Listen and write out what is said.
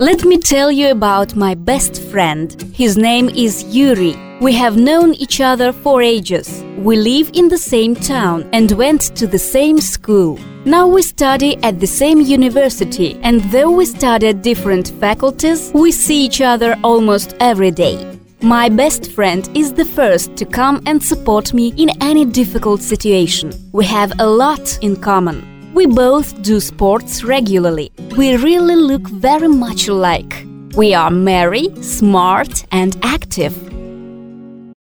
Let me tell you about my best friend. His name is Yuri. We have known each other for ages. We live in the same town and went to the same school. Now we study at the same university, and though we study at different faculties, we see each other almost every day. My best friend is the first to come and support me in any difficult situation. We have a lot in common. We both do sports regularly. We really look very much alike. We are merry, smart and active.